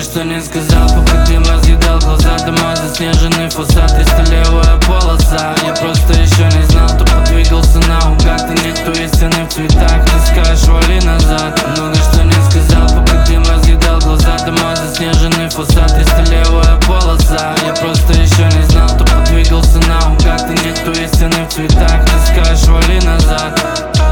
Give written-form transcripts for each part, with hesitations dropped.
что не сказал, пока дым разъедал глаза. Дома заснеженный фасад, 300-левая полоса. Я просто еще не знал, тупо двигался наугад. И никто истины в цветах, ты скажешь, вали назад. Много что не сказал, пока дым разъедал глаза. Дома заснеженный фасад, 300-левая полоса. Я просто еще не знал, тупо двигался наугад. И никто истины в цветах, ты скажешь, вали назад.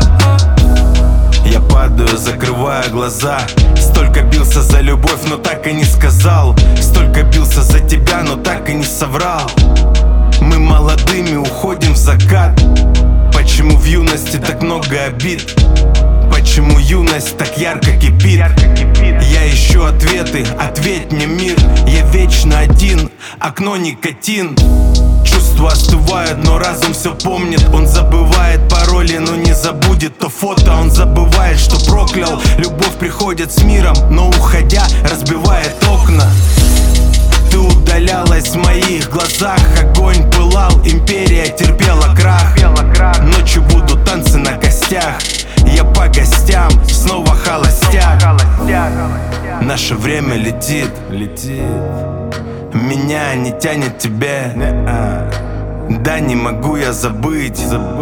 Я падаю, закрывая глаза. Столько бился за любовь, но так и не сказал. Столько бился за тебя, но так и не соврал. Мы молодыми уходим в закат. Почему в юности так много обид? Почему юность так ярко кипит? Я ищу ответы, ответь мне, мир. Я вечно один, окно никотин. Чувства остывают, но разум все помнит. Он забывает пароли, но не забудет то фото. Он забывает, что проклял. Любовь приходит с миром, но уходя разбивает окна. Ты удалялась в моих глазах. Огонь пылал, империя терпела крах. Ночью будут танцы на костях. Я по гостям, снова холостяк. Наше время летит, меня не тянет тебе. Да не могу я забыть.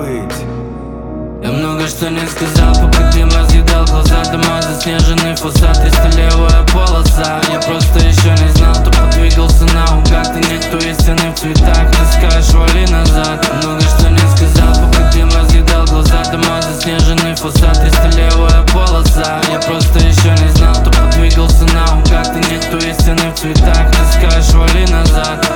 Я много что не сказал, пока дым разъедал глаза. Дома заснеженный фасад, 300-левая полоса. Я просто еще не знал, тупо двигался наугад. И никто истины в цветах, ты скажешь, вали назад. Много что не сказал, пока дым разъедал глаза. Дома заснеженный фасад, 300-левая полоса. Я просто еще не знал, тупо двигался наугад. И никто истины в цветах, ты скажешь, вали назад.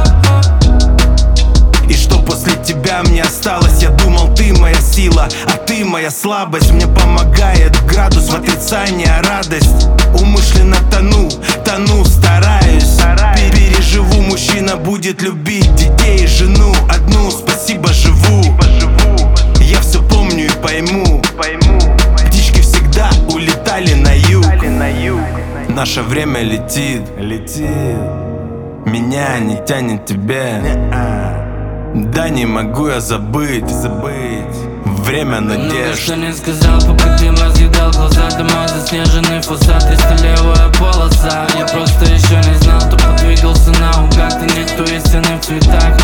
И что после тебя мне осталось? Я думал, ты моя сила, а ты моя слабость. Мне помогает градус в отрицании, радость. Умышленно тону, стараюсь. Переживу, мужчина будет любить детей и жену одну. Спасибо, живу. Я все помню и пойму. Птички всегда улетали на юг. Наше время летит. Меня не тянет тебе. Да не могу я забыть. Время надежд. Много что не сказал, пока дым разъедал глаза. Дома заснеженный фасад, 300-левая полоса. Я просто еще не знал, тупо двигался наугад. И никто истины в цветах,